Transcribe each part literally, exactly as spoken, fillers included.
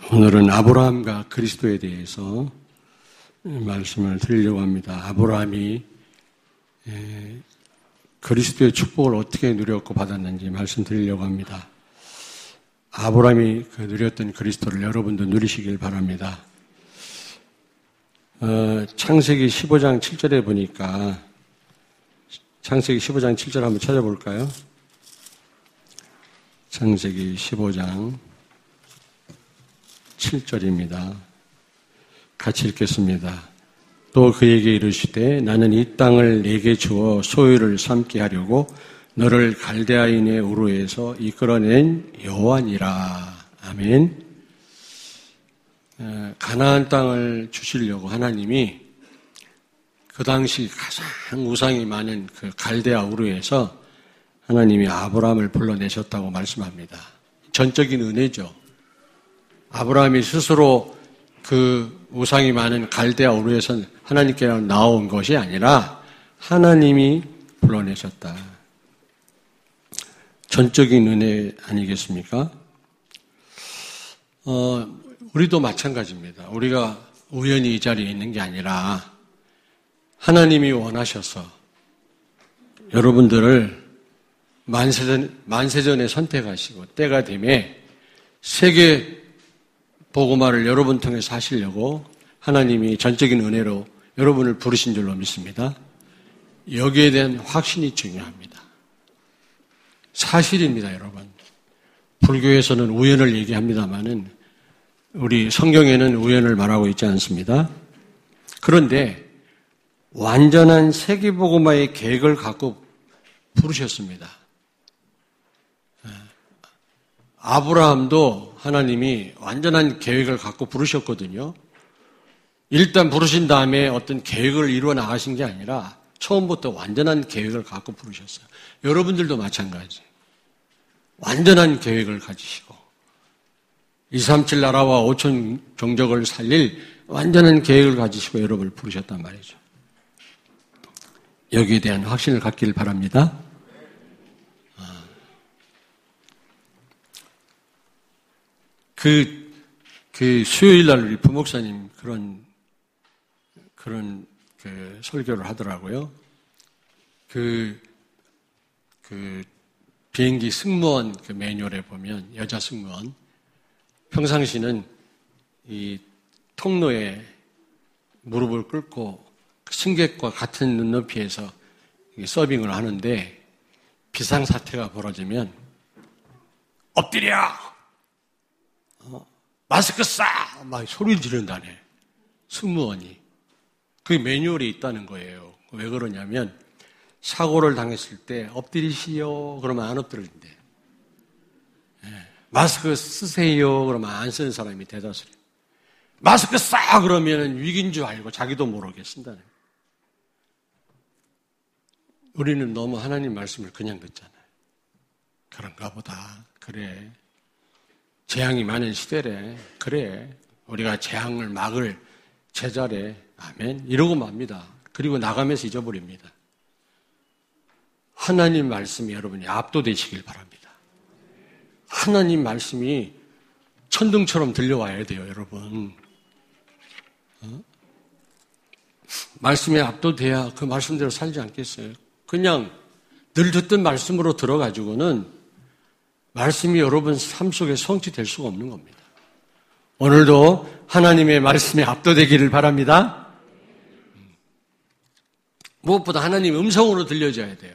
오늘은 아브라함과 그리스도에 대해서 말씀을 드리려고 합니다. 아브라함이 그리스도의 축복을 어떻게 누렸고 받았는지 말씀드리려고 합니다. 아브라함이 그 누렸던 그리스도를 여러분도 누리시길 바랍니다. 어, 창세기 십오 장 칠 절에 보니까 창세기 십오 장 칠 절 한번 찾아볼까요? 창세기 십오 장 칠 절입니다. 같이 읽겠습니다. 또 그에게 이르시되 나는 이 땅을 네게 주어 소유를 삼게 하려고 너를 갈대아인의 우르에서 이끌어낸 여호와니라. 아멘. 가나안 땅을 주시려고 하나님이 그 당시 가장 우상이 많은 그 갈대아 우르에서 하나님이 아브라함을 불러내셨다고 말씀합니다. 전적인 은혜죠. 아브라함이 스스로 그 우상이 많은 갈대아 우르에서 하나님께로 나온 것이 아니라 하나님이 불러내셨다. 전적인 은혜 아니겠습니까? 어, 우리도 마찬가지입니다. 우리가 우연히 이 자리에 있는 게 아니라 하나님이 원하셔서 여러분들을 만세전, 만세전에 선택하시고 때가 되매 세계 복음화를 여러분 통해서 하시려고 하나님이 전적인 은혜로 여러분을 부르신 줄로 믿습니다. 여기에 대한 확신이 중요합니다. 사실입니다, 여러분. 불교에서는 우연을 얘기합니다만은 우리 성경에는 우연을 말하고 있지 않습니다. 그런데 완전한 세계복음화의 계획을 갖고 부르셨습니다. 아브라함도 하나님이 완전한 계획을 갖고 부르셨거든요. 일단 부르신 다음에 어떤 계획을 이루어 나가신 게 아니라 처음부터 완전한 계획을 갖고 부르셨어요. 여러분들도 마찬가지. 완전한 계획을 가지시고 이삼칠 나라와 오천 종족을 살릴 완전한 계획을 가지시고 여러분을 부르셨단 말이죠. 여기에 대한 확신을 갖기를 바랍니다. 그, 그 수요일 날 우리 부목사님 그런, 그런 그 설교를 하더라고요. 그, 그 비행기 승무원 그 매뉴얼에 보면 여자 승무원 평상시는 이 통로에 무릎을 꿇고 승객과 같은 눈높이에서 서빙을 하는데 비상사태가 벌어지면 엎드려! 어, 마스크 싸! 막 소리를 지른다네. 승무원이. 그게 매뉴얼에 있다는 거예요. 왜 그러냐면 사고를 당했을 때 엎드리시오 그러면 안 엎드리는데 예. 마스크 쓰세요 그러면 안 쓰는 사람이 대다수래요. 마스크 싸! 그러면 위기인 줄 알고 자기도 모르게 쓴다는 거예요. 우리는 너무 하나님 말씀을 그냥 듣잖아요. 그런가 보다. 그래. 재앙이 많은 시대래. 그래. 우리가 재앙을 막을 제자래. 아멘. 이러고 맙니다. 그리고 나가면서 잊어버립니다. 하나님 말씀이 여러분이 압도되시길 바랍니다. 하나님 말씀이 천둥처럼 들려와야 돼요, 여러분. 어? 말씀에 압도돼야 그 말씀대로 살지 않겠어요? 그냥 늘 듣던 말씀으로 들어가지고는 말씀이 여러분 삶 속에 성취될 수가 없는 겁니다. 오늘도 하나님의 말씀에 압도되기를 바랍니다. 무엇보다 하나님 음성으로 들려줘야 돼요.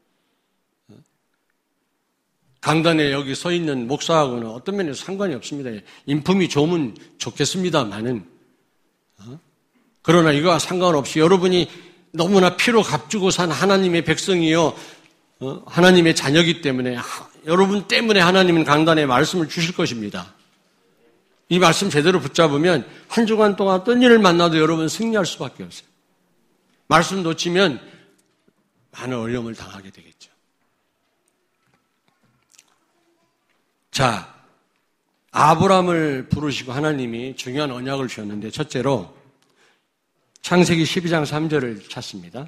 강단에 여기 서 있는 목사하고는 어떤 면에서 상관이 없습니다. 인품이 좋으면 좋겠습니다만은 그러나 이거와 상관없이 여러분이 너무나 피로 값주고 산 하나님의 백성이요 하나님의 자녀이기 때문에 여러분 때문에 하나님은 강단에 말씀을 주실 것입니다. 이 말씀 제대로 붙잡으면 한 주간 동안 어떤 일을 만나도 여러분 승리할 수밖에 없어요. 말씀 놓치면 많은 어려움을 당하게 되겠죠. 자, 아브라함을 부르시고 하나님이 중요한 언약을 주셨는데 첫째로 창세기 십이 장 삼 절을 찾습니다.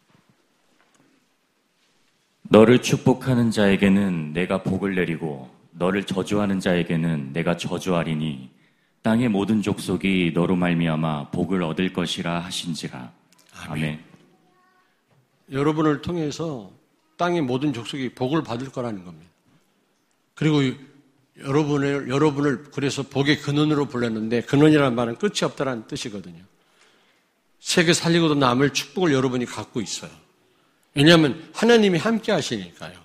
너를 축복하는 자에게는 내가 복을 내리고 너를 저주하는 자에게는 내가 저주하리니 땅의 모든 족속이 너로 말미암아 복을 얻을 것이라 하신지라. 아멘. 아멘. 여러분을 통해서 땅의 모든 족속이 복을 받을 거라는 겁니다. 그리고 여러분을, 여러분을 그래서 복의 근원으로 불렀는데, 근원이라는 말은 끝이 없다는 뜻이거든요. 세계 살리고도 남을 축복을 여러분이 갖고 있어요. 왜냐하면 하나님이 함께 하시니까요.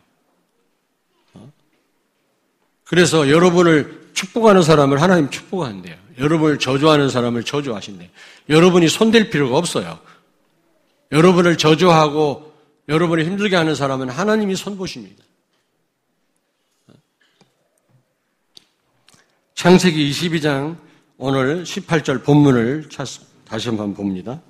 그래서 여러분을 축복하는 사람을 하나님 축복한대요. 여러분을 저주하는 사람을 저주하신대요. 여러분이 손댈 필요가 없어요. 여러분을 저주하고 여러분을 힘들게 하는 사람은 하나님이 손보십니다. 창세기 이십이 장 오늘 십팔 절 본문을 다시 한번 봅니다.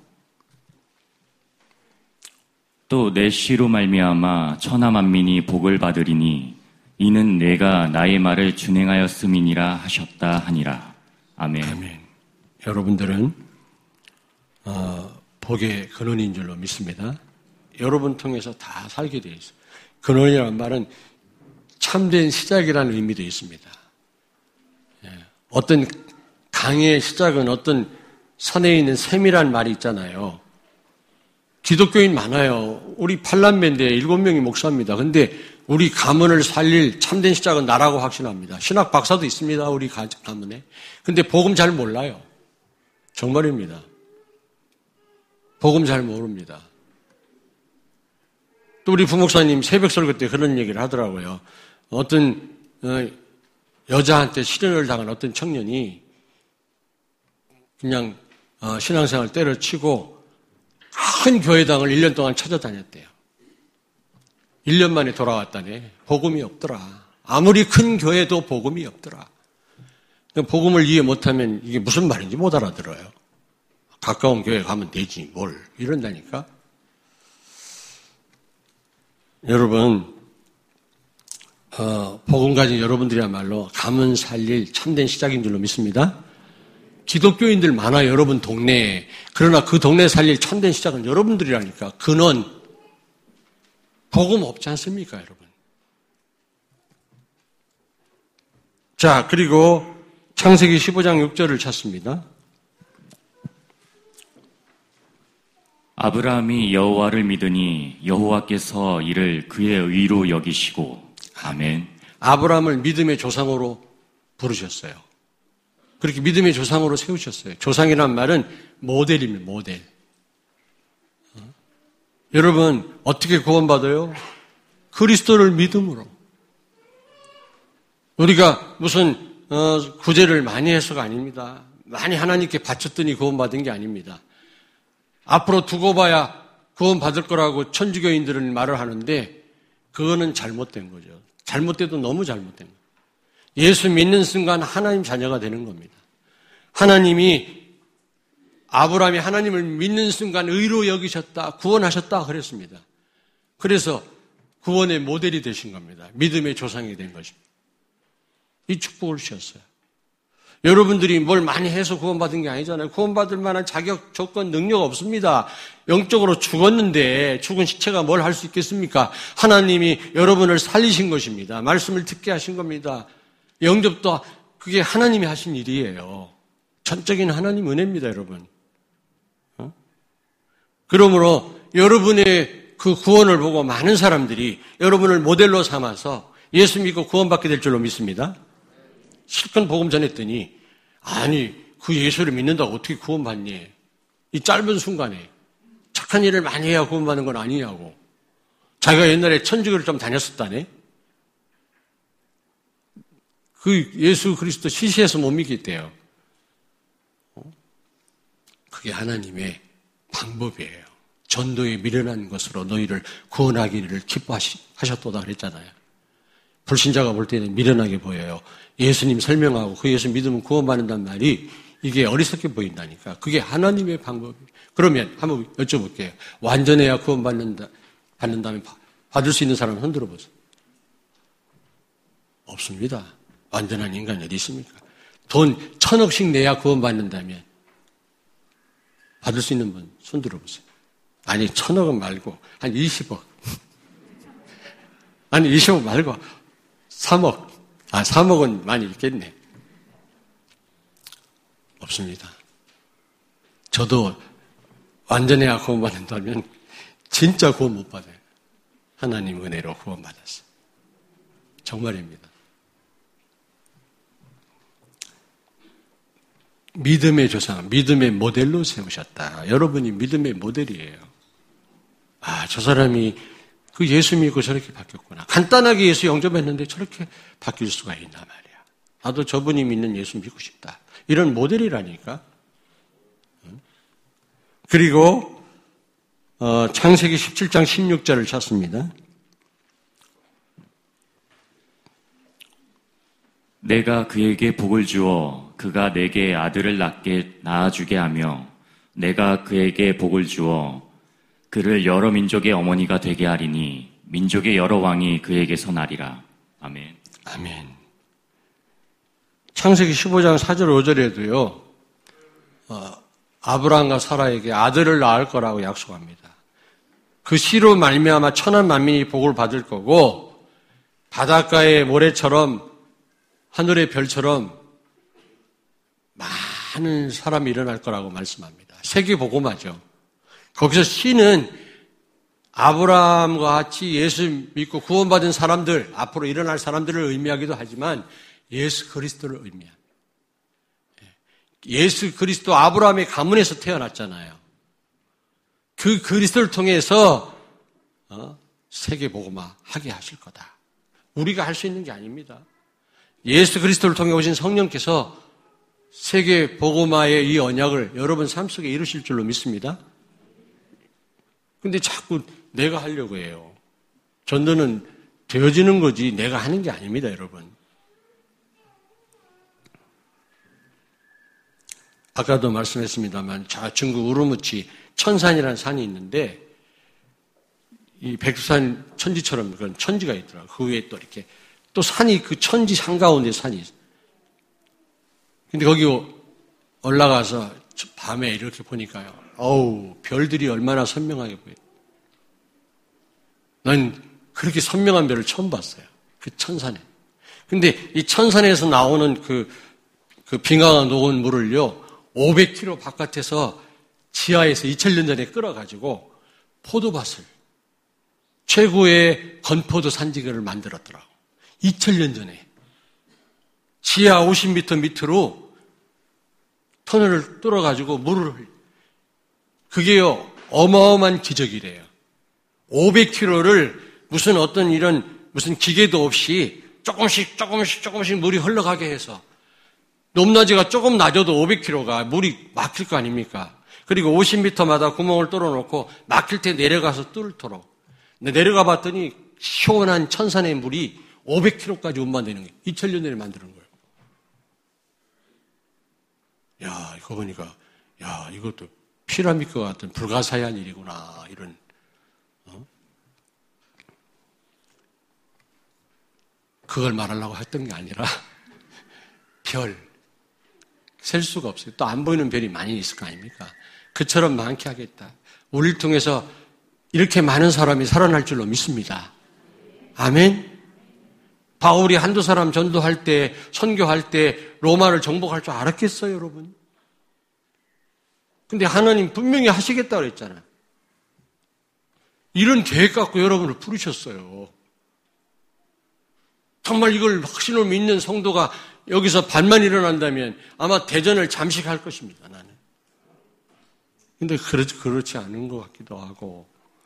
또 내 씨로 말미암아 천하 만민이 복을 받으리니 이는 내가 나의 말을 준행하였음이니라 하셨다 하니라. 아멘. 아멘. 여러분들은 어, 복의 근원인 줄로 믿습니다. 여러분 통해서 다 살게 되어 있어요. 근원이라는 말은 참된 시작이라는 의미도 있습니다. 예. 어떤 강의 시작은 어떤 산에 있는 샘이라는 말이 있잖아요. 기독교인 많아요. 우리 팔남매인데 일곱 명이 목사입니다. 근데 우리 가문을 살릴 참된 시작은 나라고 확신합니다. 신학 박사도 있습니다. 우리 가문에. 근데 복음 잘 몰라요. 정말입니다. 복음 잘 모릅니다. 또 우리 부목사님 새벽 설교 때 그런 얘기를 하더라고요. 어떤 여자한테 실현을 당한 어떤 청년이 그냥 신앙생활 때려치고 큰 교회당을 일 년 동안 찾아다녔대요. 일 년 만에 돌아왔다네. 복음이 없더라. 아무리 큰 교회도 복음이 없더라. 복음을 이해 못하면 이게 무슨 말인지 못 알아들어요. 가까운 교회 가면 되지 뭘 이런다니까. 여러분 어, 복음 가진 여러분들이야말로 가문 살릴 참된 시작인 줄로 믿습니다. 기독교인들 많아요. 여러분 동네에. 그러나 그 동네 살릴 참된 시작은 여러분들이라니까. 근원 복음 없지 않습니까, 여러분? 자, 그리고 창세기 십오 장 육 절을 찾습니다. 아브라함이 여호와를 믿으니 여호와께서 이를 그의 의로 여기시고. 아멘. 아브라함을 믿음의 조상으로 부르셨어요. 그렇게 믿음의 조상으로 세우셨어요. 조상이란 말은 모델입니다. 모델. 어? 여러분 어떻게 구원받아요? 그리스도를 믿음으로. 우리가 무슨 어, 구제를 많이 해서가 아닙니다. 많이 하나님께 바쳤더니 구원받은 게 아닙니다. 앞으로 두고 봐야 구원받을 거라고 천주교인들은 말을 하는데 그거는 잘못된 거죠. 잘못돼도 너무 잘못된 거예요. 예수 믿는 순간 하나님 자녀가 되는 겁니다. 하나님이 아브라함이 하나님을 믿는 순간 의로 여기셨다, 구원하셨다 그랬습니다. 그래서 구원의 모델이 되신 겁니다. 믿음의 조상이 된 것입니다. 이 축복을 주셨어요. 여러분들이 뭘 많이 해서 구원받은 게 아니잖아요. 구원받을 만한 자격, 조건, 능력 없습니다. 영적으로 죽었는데 죽은 시체가 뭘 할 수 있겠습니까? 하나님이 여러분을 살리신 것입니다. 말씀을 듣게 하신 겁니다. 영접도 그게 하나님이 하신 일이에요. 전적인 하나님 은혜입니다, 여러분. 어? 그러므로 여러분의 그 구원을 보고 많은 사람들이 여러분을 모델로 삼아서 예수 믿고 구원받게 될 줄로 믿습니다. 실컷 복음 전했더니 아니 그 예수를 믿는다고 어떻게 구원받니? 이 짧은 순간에 착한 일을 많이 해야 구원받는 건 아니냐고. 자기가 옛날에 천주교를 좀 다녔었다네. 그 예수 그리스도 시시해서 못 믿겠대요. 그게 하나님의 방법이에요. 전도에 미련한 것으로 너희를 구원하기를 기뻐하셨도다 그랬잖아요. 불신자가 볼 때는 미련하게 보여요. 예수님 설명하고 그 예수 믿으면 구원받는다는 말이 이게 어리석게 보인다니까. 그게 하나님의 방법이에요. 그러면 한번 여쭤볼게요. 완전해야 구원받는다, 받는다면 받을 수 있는 사람 흔들어 보세요. 없습니다. 완전한 인간이 어디 있습니까? 돈 천억씩 내야 구원받는다면 받을 수 있는 분 손들어 보세요. 아니 천억은 말고 한 이십억. 아니 이십억 말고 삼억. 아, 삼억은 많이 있겠네. 없습니다. 저도 완전히 구원받는다면 진짜 구원 못 받아요. 하나님 은혜로 구원받았어요. 정말입니다. 믿음의 조상, 믿음의 모델로 세우셨다. 여러분이 믿음의 모델이에요. 아, 저 사람이 그 예수 믿고 저렇게 바뀌었구나. 간단하게 예수 영접했는데 저렇게 바뀔 수가 있나 말이야. 나도 저분이 믿는 예수 믿고 싶다. 이런 모델이라니까. 그리고 어, 창세기 십칠 장 십육 절을 찾습니다. 내가 그에게 복을 주어 그가 내게 아들을 낳게 낳아주게 하며 내가 그에게 복을 주어 그를 여러 민족의 어머니가 되게 하리니 민족의 여러 왕이 그에게서 나리라. 아멘. 아멘. 창세기 십오 장 사 절 오 절에도요. 어, 아브라함과 사라에게 아들을 낳을 거라고 약속합니다. 그 씨로 말미암아 천한 만민이 복을 받을 거고 바닷가의 모래처럼 하늘의 별처럼 많은 사람이 일어날 거라고 말씀합니다. 세계복음화죠. 거기서 씨는 아브라함과 같이 예수 믿고 구원받은 사람들, 앞으로 일어날 사람들을 의미하기도 하지만 예수 그리스도를 의미합니다. 예수 그리스도 아브라함의 가문에서 태어났잖아요. 그 그리스도를 통해서 어, 세계복음화 하게 하실 거다. 우리가 할 수 있는 게 아닙니다. 예수 그리스도를 통해 오신 성령께서 세계복음화의 이 언약을 여러분 삶 속에 이루실 줄로 믿습니다. 근데 자꾸 내가 하려고 해요. 전도는 되어지는 거지 내가 하는 게 아닙니다, 여러분. 아까도 말씀했습니다만 중국 우르무치 천산이라는 산이 있는데 이 백두산 천지처럼 그런 천지가 있더라고요. 그 위에 또 이렇게 또 산이 그 천지 한가운데 산이 있어요. 근데 거기 올라가서 밤에 이렇게 보니까요. 어우, 별들이 얼마나 선명하게 보여요. 난 그렇게 선명한 별을 처음 봤어요. 그 천산에. 근데 이 천산에서 나오는 그, 그 빙하가 녹은 물을요, 오백 킬로미터 바깥에서 지하에서 이천 년 전에 끌어가지고 포도밭을, 최고의 건포도 산지를 만들었더라고. 이천 년 전에. 지하 오십 미터 밑으로 터널을 뚫어가지고 물을 흘려. 그게요, 어마어마한 기적이래요. 오백 킬로미터를 무슨 어떤 이런 무슨 기계도 없이 조금씩 조금씩 조금씩 물이 흘러가게 해서 높낮이가 조금 낮아도 오백 킬로미터가 물이 막힐 거 아닙니까? 그리고 오십 미터마다 구멍을 뚫어놓고 막힐 때 내려가서 뚫도록. 근데 내려가 봤더니 시원한 천산의 물이 오백 킬로미터까지 운반되는 거예요. 이천 년 전에 만드는 거예요. 야, 이거 보니까, 야, 이것도 피라미드와 같은 불가사의한 일이구나, 이런. 어? 그걸 말하려고 했던 게 아니라, 별. 셀 수가 없어요. 또 안 보이는 별이 많이 있을 거 아닙니까? 그처럼 많게 하겠다. 우리를 통해서 이렇게 많은 사람이 살아날 줄로 믿습니다. 아멘? 바울이 한두 사람 전도할 때, 선교할 때 로마를 정복할 줄 알았겠어요, 여러분? 근데 하나님 분명히 하시겠다고 그랬잖아요. 이런 계획 갖고 여러분을 부르셨어요. 정말 이걸 확신으로 믿는 성도가 여기서 반만 일어난다면 아마 대전을 잠식할 것입니다, 나는. 근데 그렇지, 그렇지 않은 것 같기도 하고.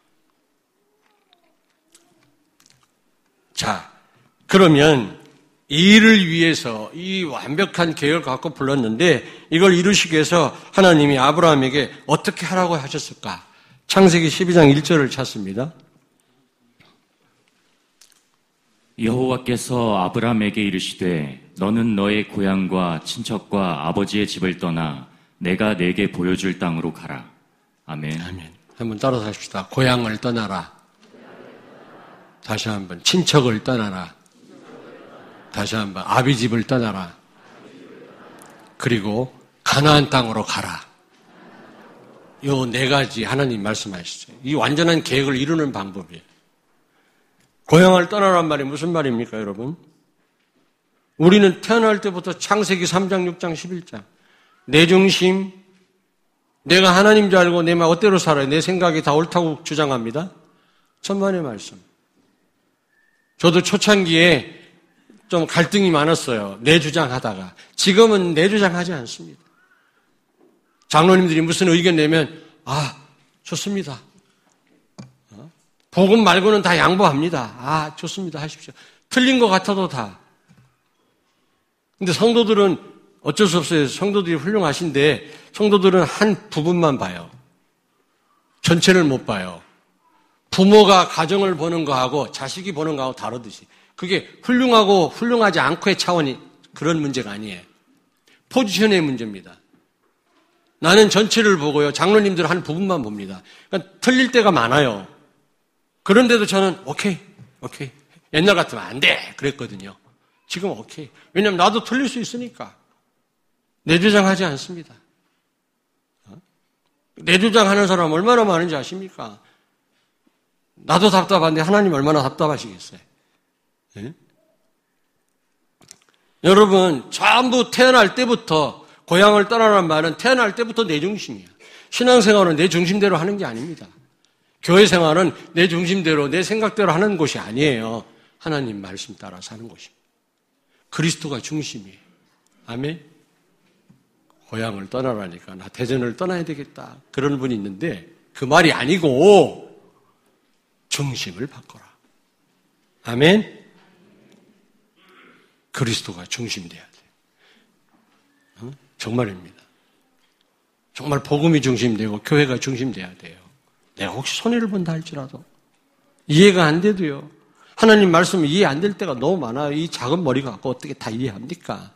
자, 그러면 이 일을 위해서 이 완벽한 계획을 갖고 불렀는데 이걸 이루시기 위해서 하나님이 아브라함에게 어떻게 하라고 하셨을까? 창세기 십이 장 일 절을 찾습니다. 여호와께서 아브라함에게 이르시되 너는 너의 고향과 친척과 아버지의 집을 떠나 내가 내게 보여줄 땅으로 가라. 아멘. 아멘. 한번 따라서 합시다. 고향을 떠나라. 다시 한번 친척을 떠나라. 다시 한번 아비 집을 떠나라. 그리고 가나안 땅으로 가라. 요 네 가지 하나님 말씀하시죠. 이 완전한 계획을 이루는 방법이에요. 고향을 떠나란 말이 무슨 말입니까, 여러분? 우리는 태어날 때부터 창세기 삼 장, 육 장, 십일 장 내 중심, 내가 하나님 줄 알고 내 멋대로 살아요. 내 생각이 다 옳다고 주장합니다. 천만의 말씀. 저도 초창기에 좀 갈등이 많았어요. 내 주장하다가. 지금은 내 주장하지 않습니다. 장로님들이 무슨 의견 내면 아, 좋습니다. 복음 말고는 다 양보합니다. 아, 좋습니다. 하십시오. 틀린 것 같아도 다. 근데 성도들은 어쩔 수 없어요. 성도들이 훌륭하신데 성도들은 한 부분만 봐요. 전체를 못 봐요. 부모가 가정을 보는 거하고 자식이 보는 거하고 다르듯이. 그게 훌륭하고 훌륭하지 않고의 차원이 그런 문제가 아니에요. 포지션의 문제입니다. 나는 전체를 보고요. 장로님들은 한 부분만 봅니다. 그러니까 틀릴 때가 많아요. 그런데도 저는 오케이, 오케이. 옛날 같으면 안 돼. 그랬거든요. 지금 오케이. 왜냐하면 나도 틀릴 수 있으니까. 내 주장하지 않습니다. 내 주장하는 사람 얼마나 많은지 아십니까? 나도 답답한데 하나님 얼마나 답답하시겠어요? 네? 여러분, 전부 태어날 때부터 고향을 떠나라는 말은 태어날 때부터 내 중심이야. 신앙생활은 내 중심대로 하는 게 아닙니다. 교회 생활은 내 중심대로, 내 생각대로 하는 곳이 아니에요. 하나님 말씀 따라 사는 곳입니다. 그리스도가 중심이에요. 아멘? 고향을 떠나라니까 나 대전을 떠나야 되겠다. 그런 분이 있는데 그 말이 아니고 중심을 바꿔라. 아멘? 그리스도가 중심돼야 돼. 어? 정말입니다. 정말 복음이 중심되고 교회가 중심돼야 돼요. 내가 혹시 손해를 본다 할지라도 이해가 안 돼도요. 하나님 말씀이 이해 안 될 때가 너무 많아요. 이 작은 머리 갖고 어떻게 다 이해합니까?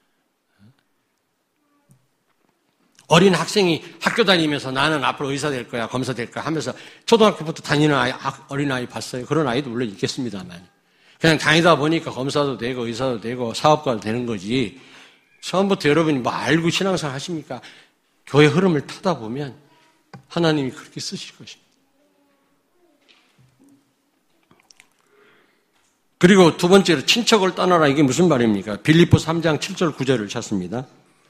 어린 학생이 학교 다니면서 나는 앞으로 의사 될 거야, 검사 될 거야 하면서 초등학교부터 다니는 아이, 어린아이 봤어요. 그런 아이도 물론 있겠습니다만. 그냥 다니다 보니까 검사도 되고 의사도 되고 사업가도 되는 거지. 처음부터 여러분이 뭐 알고 신앙생활 하십니까? 교회 흐름을 타다 보면 하나님이 그렇게 쓰실 것입니다. 그리고 두 번째로 친척을 떠나라. 이게 무슨 말입니까? 빌립보 삼 장 칠 절 구 절을 찾습니다.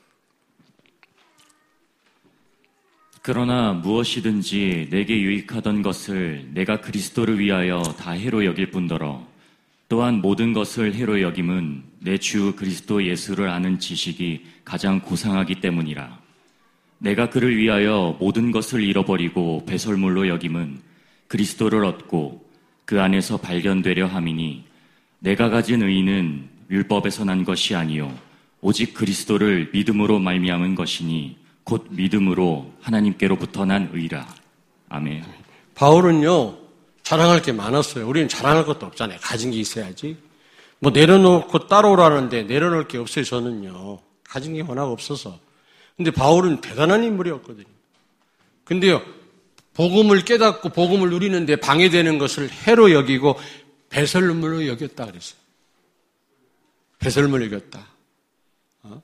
그러나 무엇이든지 내게 유익하던 것을 내가 그리스도를 위하여 다 해로 여길 뿐더러 또한 모든 것을 해로 여김은 내 주 그리스도 예수를 아는 지식이 가장 고상하기 때문이라. 내가 그를 위하여 모든 것을 잃어버리고 배설물로 여김은 그리스도를 얻고 그 안에서 발견되려 함이니 내가 가진 의는 율법에서 난 것이 아니요 오직 그리스도를 믿음으로 말미암은 것이니 곧 믿음으로 하나님께로부터 난 의라. 아멘. 바울은요, 자랑할 게 많았어요. 우리는 자랑할 것도 없잖아요. 가진 게 있어야지. 뭐 내려놓고 따라오라는데 내려놓을 게 없어요, 저는요. 가진 게 워낙 없어서. 근데 바울은 대단한 인물이었거든요. 근데요, 복음을 깨닫고 복음을 누리는데 방해되는 것을 해로 여기고 배설물로 여겼다 그랬어요. 배설물 여겼다. 어?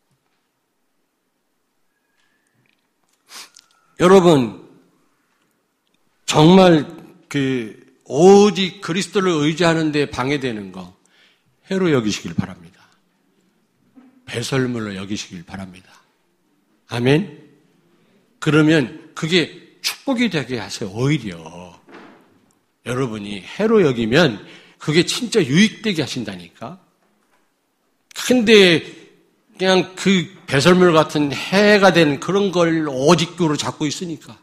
여러분, 정말 그 오직 그리스도를 의지하는데 방해되는 거 해로 여기시길 바랍니다. 배설물로 여기시길 바랍니다. 아멘? 그러면 그게 축복이 되게 하세요. 오히려 여러분이 해로 여기면 그게 진짜 유익되게 하신다니까. 근데 그냥 그 배설물 같은 해가 된 그런 걸 오직교로 잡고 있으니까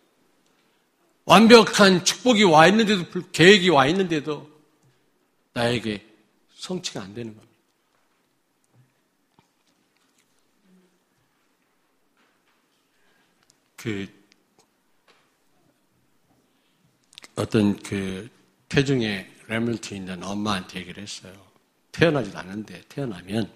완벽한 축복이 와 있는데도 계획이 와 있는데도 나에게 성취가 안 되는 겁니다. 그 어떤 그 태중에 레몬트 있는 엄마한테 얘기를 했어요. 태어나지도 않았는데 태어나면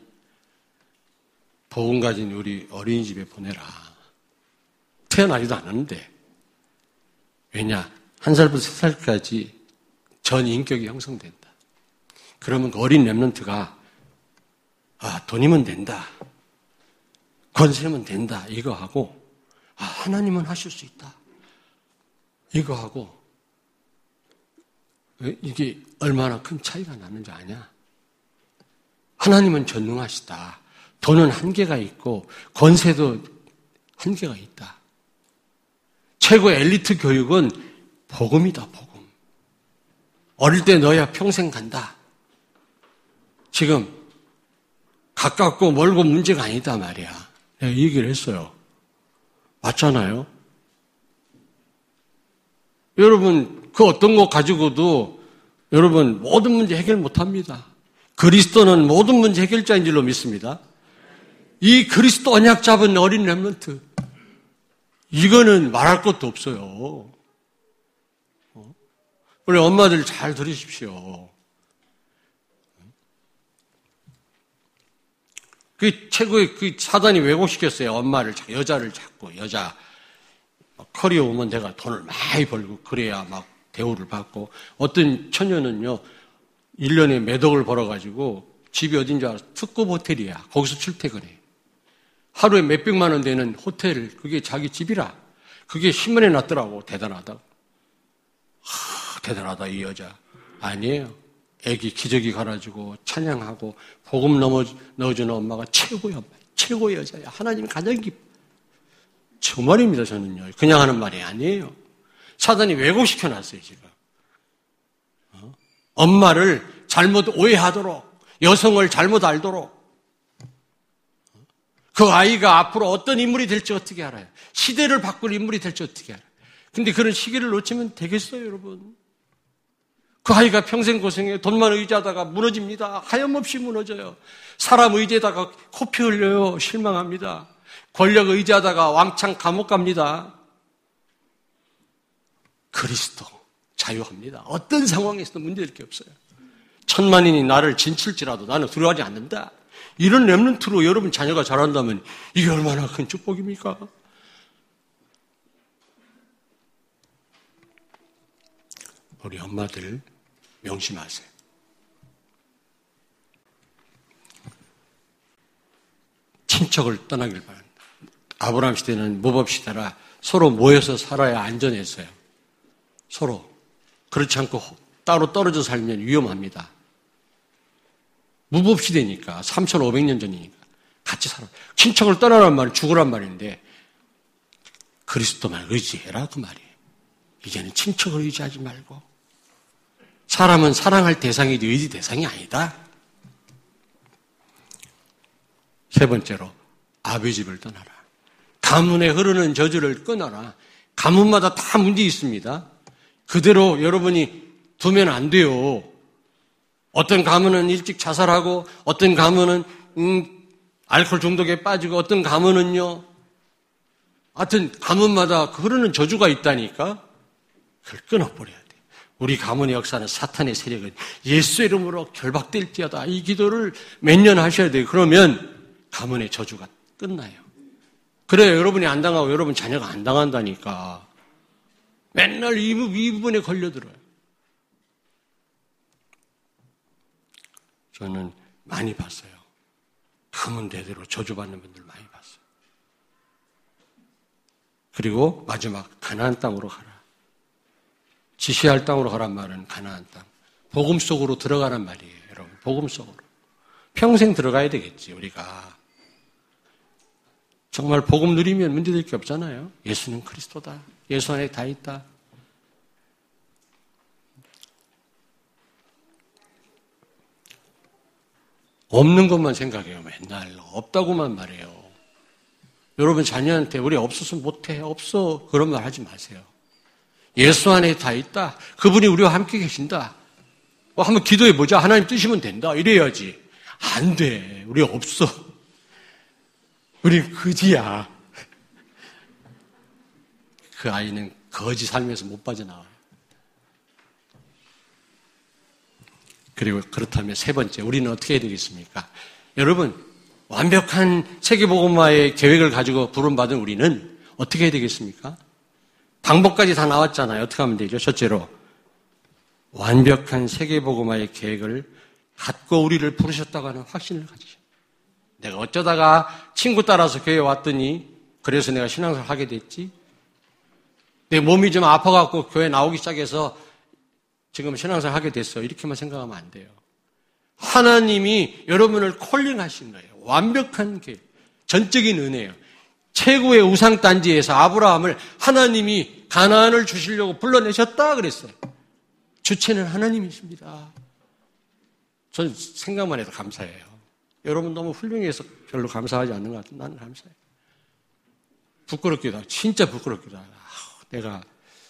복음 가진 우리 어린이집에 보내라. 태어나지도 않았는데. 왜냐? 한 살부터 세 살까지 전 인격이 형성된다. 그러면 그 어린 렘넌트가 아, 돈이면 된다. 권세면 된다. 이거 하고 아, 하나님은 하실 수 있다. 이거 하고 이게 얼마나 큰 차이가 나는지 아냐? 하나님은 전능하시다. 돈은 한계가 있고 권세도 한계가 있다. 최고 엘리트 교육은 복음이다, 복음. 어릴 때 넣어야 평생 간다. 지금 가깝고 멀고 문제가 아니다 말이야. 내가 이 얘기를 했어요. 맞잖아요. 여러분 그 어떤 거 가지고도 여러분 모든 문제 해결 못합니다. 그리스도는 모든 문제 해결자인 줄로 믿습니다. 이 그리스도 언약 잡은 어린 렘넌트 이거는 말할 것도 없어요. 우리 엄마들 잘 들으십시오. 그 최고의 그 사단이 왜곡시켰어요. 엄마를 여자를 잡고 여자 커리어 오면 내가 돈을 많이 벌고 그래야 막 대우를 받고 어떤 처녀는요 일 년에 몇 억을 벌어가지고 집이 어딘 줄 알아? 특급 호텔이야. 거기서 출퇴근해. 하루에 몇백만 원 되는 호텔 그게 자기 집이라. 그게 신문에 났더라고. 대단하다고. 하, 대단하다 이 여자. 아니에요. 애기 기저귀 갈아주고 찬양하고 복음 넘어, 넣어주는 엄마가 최고의 엄마, 최고의 여자야. 하나님 가장 기뻐. 저 말입니다 저는요. 그냥 하는 말이 아니에요. 사단이 왜곡시켜놨어요 지금. 어? 엄마를 잘못 오해하도록 여성을 잘못 알도록 그 아이가 앞으로 어떤 인물이 될지 어떻게 알아요? 시대를 바꿀 인물이 될지 어떻게 알아요? 근데 그런 시기를 놓치면 되겠어요 여러분? 그 아이가 평생 고생해 돈만 의지하다가 무너집니다. 하염없이 무너져요. 사람 의지하다가 코피 흘려요. 실망합니다. 권력 의지하다가 왕창 감옥 갑니다. 그리스도 자유합니다. 어떤 상황에서도 문제될 게 없어요. 천만인이 나를 진칠지라도 나는 두려워하지 않는다. 이런 렘넌트로 여러분 자녀가 자란다면 이게 얼마나 큰 축복입니까? 우리 엄마들 명심하세요. 친척을 떠나길 바랍니다. 아브라함 시대는 모법 시대라 서로 모여서 살아야 안전했어요. 서로. 그렇지 않고 따로 떨어져 살면 위험합니다. 무법 시대니까 삼천오백 년 전이니까 같이 살아. 친척을 떠나란 말은 죽으란 말인데 그리스도만 의지해라 그 말이에요. 이제는 친척을 의지하지 말고 사람은 사랑할 대상이지 의지 대상이 아니다. 세 번째로 아비 집을 떠나라. 가문에 흐르는 저주를 끊어라. 가문마다 다 문제 있습니다. 그대로 여러분이 두면 안 돼요. 어떤 가문은 일찍 자살하고 어떤 가문은 음, 알코올 중독에 빠지고 어떤 가문은요. 하여튼 가문마다 흐르는 저주가 있다니까. 그걸 끊어버려야 돼. 우리 가문의 역사는 사탄의 세력은 예수 이름으로 결박될지어다. 이 기도를 몇 년 하셔야 돼요. 그러면 가문의 저주가 끝나요. 그래야 여러분이 안 당하고 여러분 자녀가 안 당한다니까. 맨날 이, 이 부분에 걸려들어요. 저는 많이 봤어요. 가문 대대로 저주받는 분들 많이 봤어요. 그리고 마지막 가나안 땅으로 가라. 지시할 땅으로 가란 말은 가나안 땅. 복음 속으로 들어가란 말이에요. 여러분 복음 속으로. 평생 들어가야 되겠지 우리가. 정말 복음 누리면 문제될 게 없잖아요. 예수는 그리스도다. 예수 안에 다 있다. 없는 것만 생각해요. 맨날 없다고만 말해요. 여러분 자녀한테 우리 없어서 못해. 없어. 그런 말 하지 마세요. 예수 안에 다 있다. 그분이 우리와 함께 계신다. 어, 한번 기도해보자. 하나님 뜨시면 된다. 이래야지. 안 돼. 우리 없어. 우리 거지야. 그 아이는 거지 삶에서 못 빠져나와요. 그리고 그렇다면 세 번째, 우리는 어떻게 해야 되겠습니까? 여러분, 완벽한 세계복음화의 계획을 가지고 부름받은 우리는 어떻게 해야 되겠습니까? 방법까지 다 나왔잖아요. 어떻게 하면 되죠? 첫째로, 완벽한 세계복음화의 계획을 갖고 우리를 부르셨다고 하는 확신을 가지죠. 내가 어쩌다가 친구 따라서 교회에 왔더니 그래서 내가 신앙생활 하게 됐지? 내 몸이 좀 아파갖고 교회 나오기 시작해서 지금 신앙생활 하게 됐어. 이렇게만 생각하면 안 돼요. 하나님이 여러분을 콜링하신 거예요. 완벽한 게 전적인 은혜예요. 최고의 우상단지에서 아브라함을 하나님이 가나안을 주시려고 불러내셨다 그랬어요. 주체는 하나님이십니다. 전 생각만 해도 감사해요. 여러분 너무 훌륭해서 별로 감사하지 않는 것 같은데 나는 감사해요. 부끄럽기도 하고 진짜 부끄럽기도 하고 내가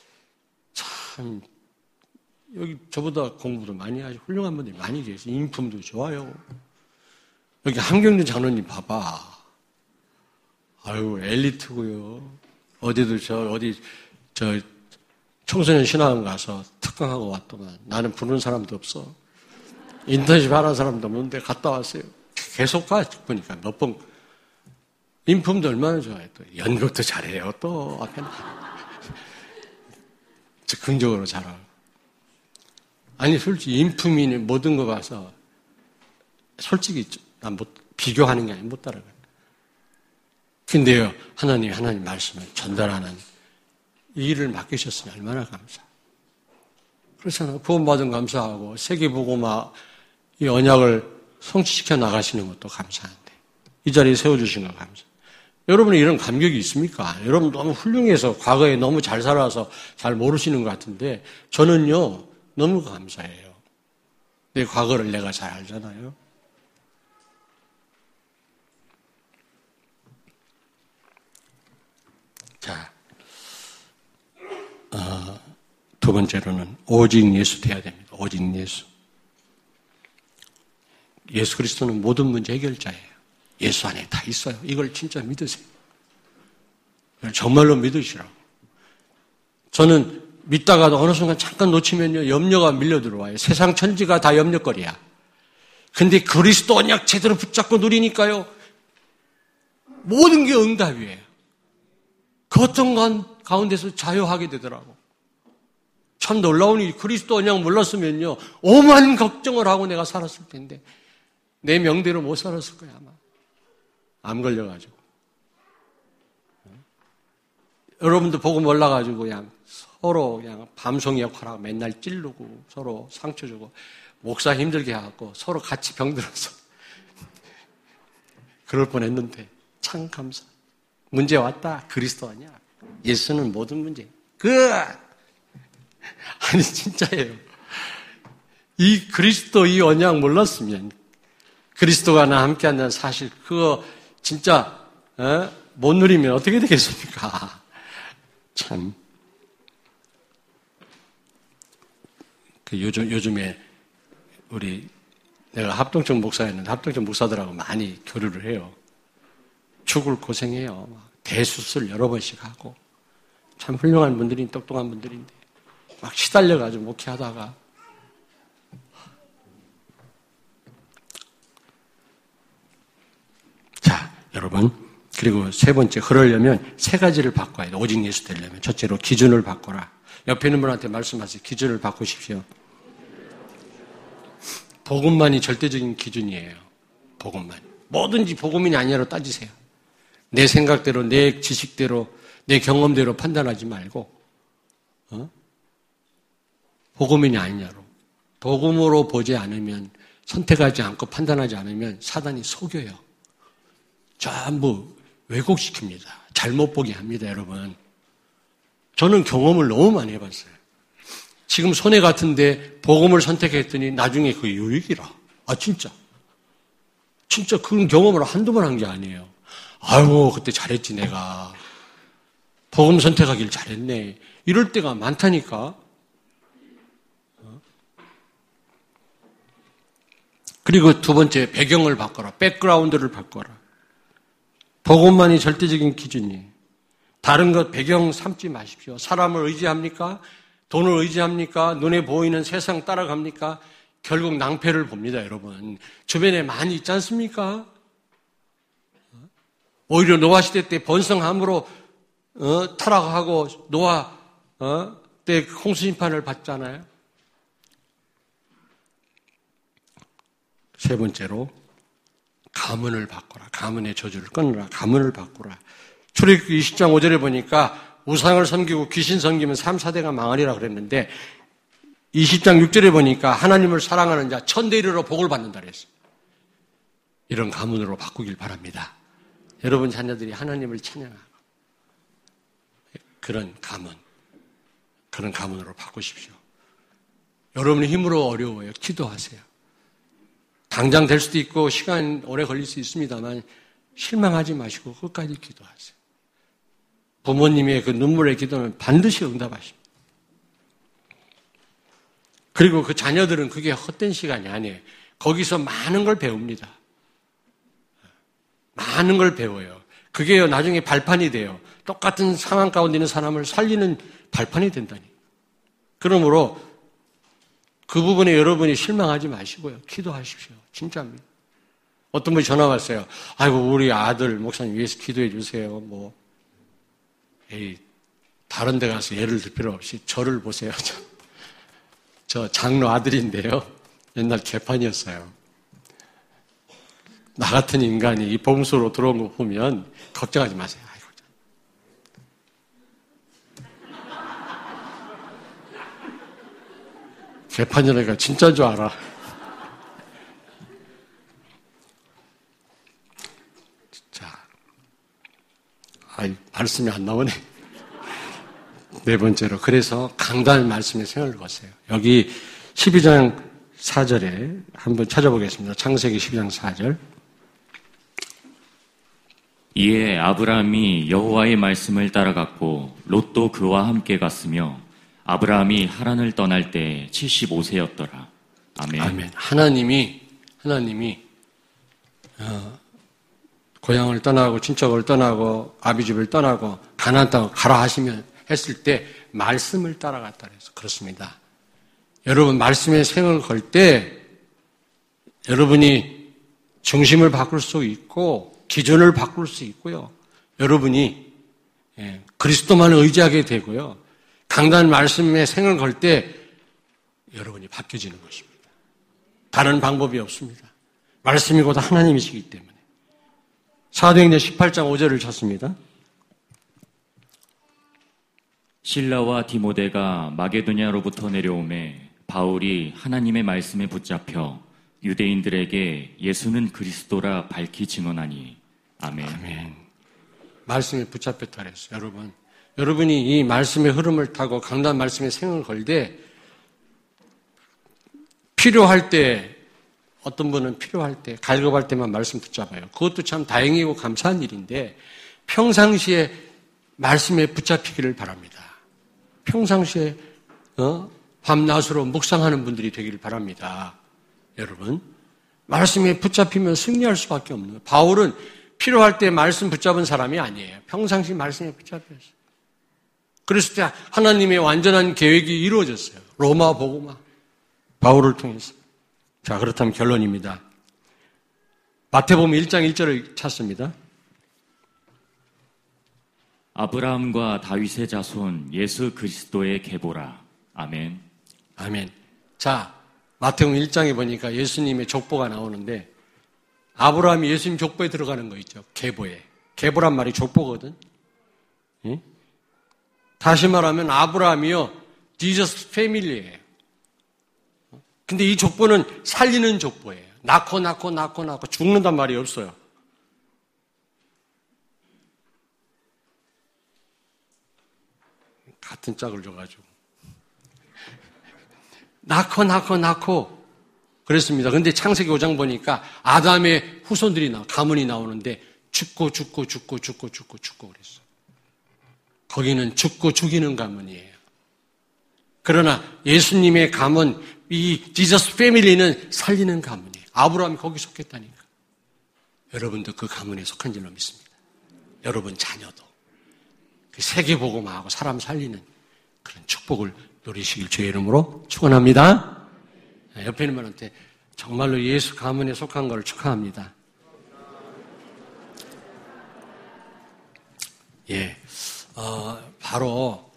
참 여기 저보다 공부도 많이 하시고 훌륭한 분들이 많이 계세요. 인품도 좋아요. 여기 함경준 장로님 봐봐. 아유 엘리트고요. 어디도 저 어디 저 청소년 신학원 가서 특강하고 왔더만 나는 부르는 사람도 없어. 인턴십 하는 사람도 없는데 갔다 왔어요. 계속 가 보니까 몇 번 인품도 얼마나 좋아요. 또 연극도 잘해요. 또 앞에 즉흥적으로 잘하고. 아니 솔직히 인품이 모든 거 봐서 솔직히 난 못 비교하는 게 아니라 못 따라가요. 근데요 하나님 하나님 말씀을 전달하는 이 일을 맡기셨으니 얼마나 감사. 그렇잖아요. 구원받은 감사하고 세계복음화 이 언약을 성취시켜 나가시는 것도 감사한데 이 자리에 세워주신 거 감사. 여러분이 이런 감격이 있습니까? 여러분 너무 훌륭해서 과거에 너무 잘 살아서 잘 모르시는 것 같은데 저는요 너무 감사해요. 내 과거를 내가 잘 알잖아요. 자, 어, 두 번째로는 오직 예수 돼야 됩니다. 오직 예수. 예수 그리스도는 모든 문제 해결자예요. 예수 안에 다 있어요. 이걸 진짜 믿으세요. 정말로 믿으시라고. 저는 믿다가도 어느 순간 잠깐 놓치면요 염려가 밀려 들어와요. 세상 천지가 다 염려거리야. 근데 그리스도 언약 제대로 붙잡고 누리니까요 모든 게 응답이에요. 그 어떤 건 가운데서 자유하게 되더라고. 참 놀라운 일이 그리스도 언약 몰랐으면요 오만 걱정을 하고 내가 살았을 텐데 내 명대로 못 살았을 거야 아마. 암 걸려가지고. 여러분도 보고 몰라가지고 그냥 서로 그냥 밤송이 역할하고 맨날 찌르고 서로 상처 주고 목사 힘들게 하고 서로 같이 병들어서 그럴 뻔했는데 참 감사. 문제 왔다. 그리스도 아니야. 예수는 모든 문제. 그 아니 진짜예요. 이 그리스도 이 언약 몰랐으면 그리스도가 나 함께 한다는 사실 그거 진짜 어? 못 누리면 어떻게 되겠습니까? 참. 그 요즘 요즘에 우리 내가 합동적 목사였는데 합동적 목사들하고 많이 교류를 해요. 죽을 고생해요. 대수술 여러 번씩 하고 참 훌륭한 분들이 똑똑한 분들인데 막 시달려가지고 목회하다가 자 여러분 그리고 세 번째 그러려면 세 가지를 바꿔야 돼. 오직 예수 되려면 첫째로 기준을 바꿔라. 옆에 있는 분한테 말씀하세요. 기준을 바꾸십시오. 복음만이 절대적인 기준이에요. 복음만. 뭐든지 복음이 아니라로 따지세요. 내 생각대로, 내 지식대로, 내 경험대로 판단하지 말고 어? 복음이 아니냐로. 복음으로 보지 않으면 선택하지 않고 판단하지 않으면 사단이 속여요. 전부 왜곡시킵니다. 잘못 보게 합니다, 여러분. 저는 경험을 너무 많이 해봤어요. 지금 손해 같은데 복음을 선택했더니 나중에 그 유익이라. 아 진짜. 진짜 그런 경험을 한두 번 한 게 아니에요. 아유 그때 잘했지 내가. 복음 선택하길 잘했네. 이럴 때가 많다니까. 그리고 두 번째 배경을 바꿔라. 백그라운드를 바꿔라. 복음만이 절대적인 기준이에요. 다른 것 배경 삼지 마십시오. 사람을 의지합니까? 돈을 의지합니까? 눈에 보이는 세상 따라갑니까? 결국 낭패를 봅니다, 여러분. 주변에 많이 있지 않습니까? 오히려 노아 시대 때 번성함으로 어, 타락하고 노아 어, 때 홍수 심판을 받잖아요. 세 번째로 가문을 바꿔라. 가문의 저주를 끊으라. 가문을 바꾸라. 출애굽기 이십 장 오 절에 보니까 우상을 섬기고 귀신 섬기면 삼, 사 대가 망하리라 그랬는데 이십 장 육 절에 보니까 하나님을 사랑하는 자 천대 이르러 복을 받는다 그랬어요. 이런 가문으로 바꾸길 바랍니다. 여러분 자녀들이 하나님을 찬양하고 그런 가문, 그런 가문으로 바꾸십시오. 여러분의 힘으로 어려워요. 기도하세요. 당장 될 수도 있고 시간 오래 걸릴 수 있습니다만 실망하지 마시고 끝까지 기도하세요. 부모님의 그 눈물의 기도는 반드시 응답하십니다. 그리고 그 자녀들은 그게 헛된 시간이 아니에요. 거기서 많은 걸 배웁니다. 많은 걸 배워요. 그게 나중에 발판이 돼요. 똑같은 상황 가운데 있는 사람을 살리는 발판이 된다니. 그러므로 그 부분에 여러분이 실망하지 마시고요. 기도하십시오. 진짜입니다. 어떤 분이 전화 왔어요. 아이고 우리 아들 목사님 위해서 기도해 주세요. 뭐 에이, 다른 데 가서 예를 들 필요 없이 저를 보세요. 저, 저 장로 아들인데요. 옛날 개판이었어요. 나 같은 인간이 이 복음서로 들어온 거 보면 걱정하지 마세요. 아이고. 개판이라니까 진짜인 줄 알아. 자, 아이, 말씀이 안 나오네. 네 번째로, 그래서 강단 말씀의 생을 거세요. 여기 십이 장 사 절에 한번 찾아보겠습니다. 창세기 십이 장 사 절. 이에 아브라함이 여호와의 말씀을 따라갔고 롯도 그와 함께 갔으며 아브라함이 하란을 떠날 때 칠십오 세였더라. 아멘. 아멘. 하나님이 하나님이 어, 고향을 떠나고 친척을 떠나고 아비집을 떠나고 가나안 땅을 가라 하시면 했을 때 말씀을 따라갔다 그래서 그렇습니다. 여러분 말씀의 생을 걸 때 여러분이 중심을 바꿀 수 있고 기준을 바꿀 수 있고요. 여러분이 예, 그리스도만을 의지하게 되고요. 강단 말씀의 생을 걸 때 여러분이 바뀌어지는 것입니다. 다른 방법이 없습니다. 말씀이 곧 하나님이시기 때문에. 사도행전 십팔 장 오 절을 찾습니다. 실라와 디모데가 마게도냐로부터 내려오매 바울이 하나님의 말씀에 붙잡혀 유대인들에게 예수는 그리스도라 밝히 증언하니 아멘. 아멘. 말씀에 붙잡혔다 그랬어요. 여러분, 여러분이 이 말씀의 흐름을 타고 강단 말씀의 생을 걸 때 필요할 때 어떤 분은 필요할 때 갈급할 때만 말씀 붙잡아요. 그것도 참 다행이고 감사한 일인데 평상시에 말씀에 붙잡히기를 바랍니다. 평상시에 어? 밤낮으로 묵상하는 분들이 되기를 바랍니다. 여러분 말씀에 붙잡히면 승리할 수밖에 없는 거예요. 바울은 필요할 때 말씀 붙잡은 사람이 아니에요. 평상시 말씀에 붙잡혔어요. 그랬을 때 하나님의 완전한 계획이 이루어졌어요. 로마 복음화 바울을 통해서. 자, 그렇다면 결론입니다. 마태복음 일 장 일 절을 찾습니다. 아브라함과 다윗의 자손 예수 그리스도의 계보라. 아멘. 아멘. 자, 마태복음 일 장에 보니까 예수님의 족보가 나오는데 아브라함이 예수님 족보에 들어가는 거 있죠. 계보에. 계보란 말이 족보거든. 예? 다시 말하면 아브라함이요. 지저스 패밀리예요. 근데 이 족보는 살리는 족보예요. 낳고 낳고 낳고 낳고 죽는단 말이 없어요. 같은 짝을 줘가지고. 낳고 낳고 낳고 그랬습니다. 근데 창세기 오 장 보니까 아담의 후손들이 나와, 가문이 나오는데 죽고 죽고 죽고 죽고 죽고 죽고 그랬어. 거기는 죽고 죽이는 가문이에요. 그러나 예수님의 가문, 이 지저스 패밀리는 살리는 가문이에요. 아브라함이 거기 속했다니까. 여러분도 그 가문에 속한 줄로 믿습니다. 여러분 자녀도 그 세계복음화하고 사람 살리는 그런 축복을 누리시길 주의 이름으로 축원합니다. 옆에 있는 분한테 정말로 예수 가문에 속한 걸 축하합니다. 예, 어, 바로